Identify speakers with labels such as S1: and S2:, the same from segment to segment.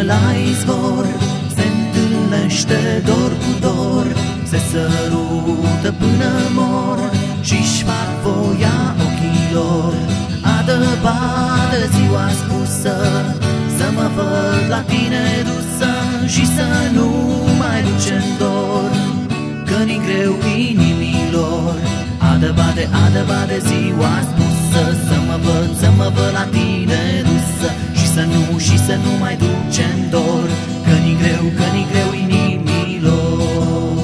S1: la izvor se întâlnește dor cu dor, se sărută până mor și-și fac voia ochilor. Adă-badă ziua spusă, să mă văd la tine dusă și să nu mai ducem dor, că-ni greu inimilor. Adă-bade ziua spusă, să mă văd la tine dusă și să nu mai ducem dor, că-ni greu inimilor.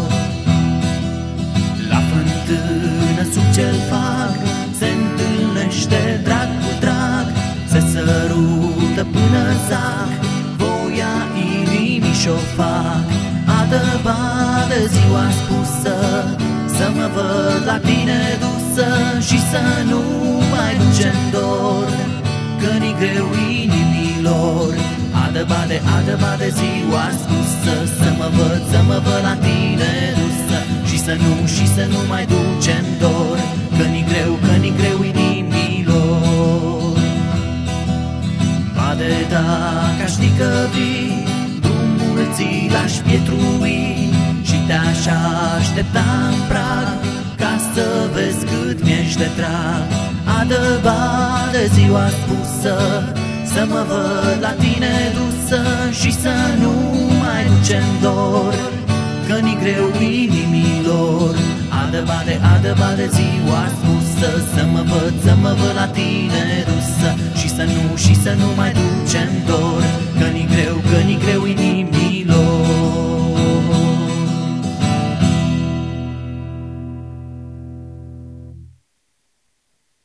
S1: La fântână sub cel fag se întâlnește drag cu drag, se sărută până zac, voia inimii și-o fac. Adă-badă ziua spusă, să mă văd la tine dusă și să nu mai ducem dor, că-ni greu inimilor. Adă-bade ziua spusă, să mă văd la tine dusă și să nu mai ducem dor, că-ni greu inimilor. Bade dacă știi că vii, drumul ți l-aș pietrui și te-aș aștepta în prag, ca să vezi cât mi-ești de drag. Adă-badă ziua spusă, să mă văd la tine dusă și să nu mai ducem dor, că-ni greu inimilor. Adă-bade ziua spusă, să mă văd la tine dusă și să nu mai ducem dor, că-ni greu inimilor.